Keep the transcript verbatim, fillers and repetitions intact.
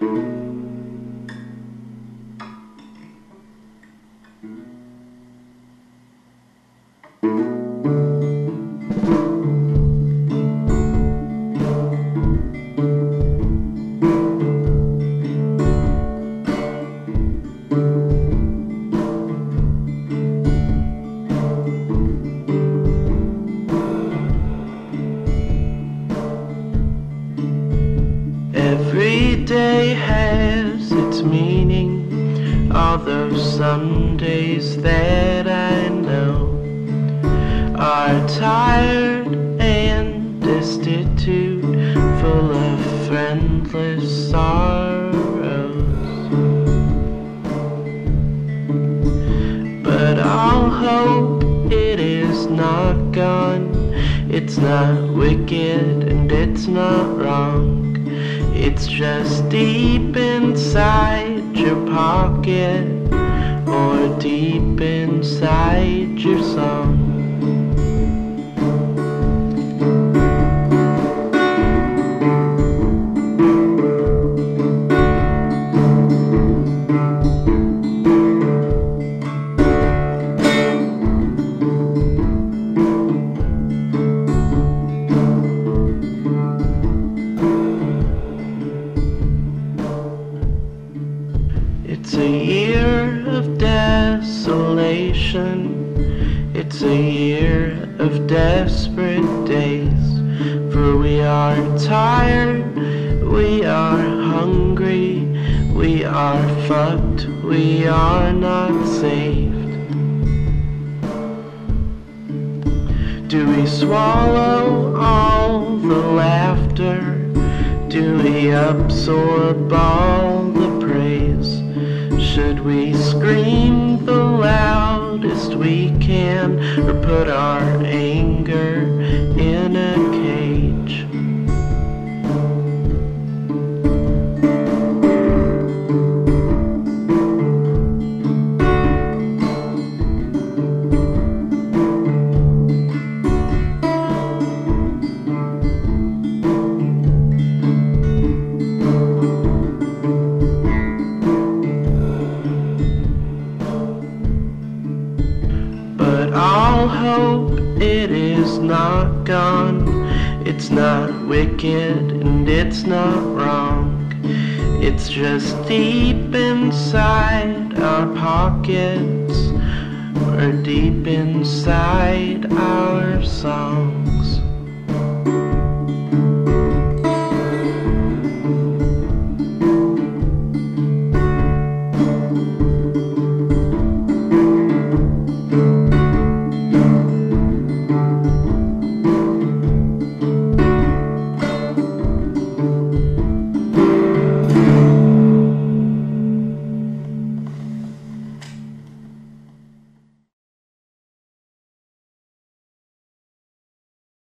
Every day has its meaning. All those Sundays that I know are tired and destitute, full of friendless sorrows. But I'll hope it is not gone. It's not wicked and it's not wrong. It's just deep inside your pocket, or deep inside your song. It's a year of desolation. It's a year of desperate days. For we are tired, we are hungry, we are fucked, we are not saved. Do we swallow all the laughter? Do we absorb all the praise? Should we scream the loudest we can, or put our anger in a cage? But I'll hope it is not gone. It's not wicked and it's not wrong. It's just deep inside our pockets, or deep inside our song.